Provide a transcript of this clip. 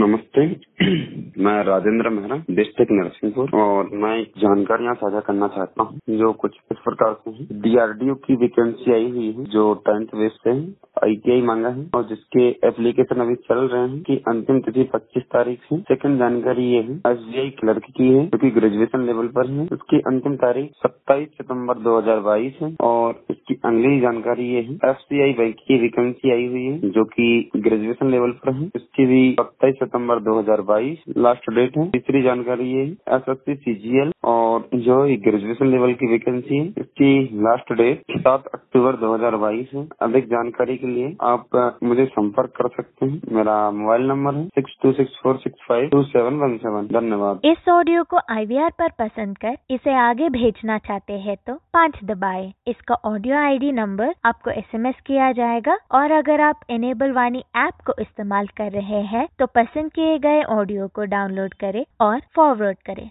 नमस्ते। मैं राजेंद्र मेहरा, डिस्ट्रिक्ट नरसिंहपुर, और मैं एक जानकारी यहाँ साझा करना चाहता हूँ जो कुछ इस प्रकार से है। डीआरडीओ की वैकेंसी आई हुई है जो 10th बेस पे है, ITI मांगा है और जिसके एप्लीकेशन अभी चल रहे हैं कि अंतिम तिथि 25 तारीख है। सेकंड जानकारी ये है, SBI क्लर्क की है जो कि ग्रेजुएशन लेवल पर है, उसकी अंतिम तारीख 27 सितम्बर 2022 है। और इसकी अगली जानकारी ये है, FCI बैंक की वैकेंसी आई हुई है जो कि ग्रेजुएशन लेवल पर है, इसकी भी 27 सितम्बर 2022 लास्ट डेट है। तीसरी जानकारी ये है, SSC CGL और जो ग्रेजुएशन लेवल की वैकेंसी है, इसकी लास्ट डेट 7 अक्टूबर 2022 है। अधिक जानकारी के लिए आप मुझे संपर्क कर सकते हैं। मेरा मोबाइल नंबर है 6264652717। धन्यवाद। इस ऑडियो को IVR पर पसंद कर इसे आगे भेजना चाहते हैं तो 5 दबाएं। इसका ऑडियो ID नंबर आपको SMS किया जाएगा और अगर आप इनेबल वाणी ऐप को इस्तेमाल कर रहे हैं तो पसंद किए गए ऑडियो को डाउनलोड करें और फॉरवर्ड करें।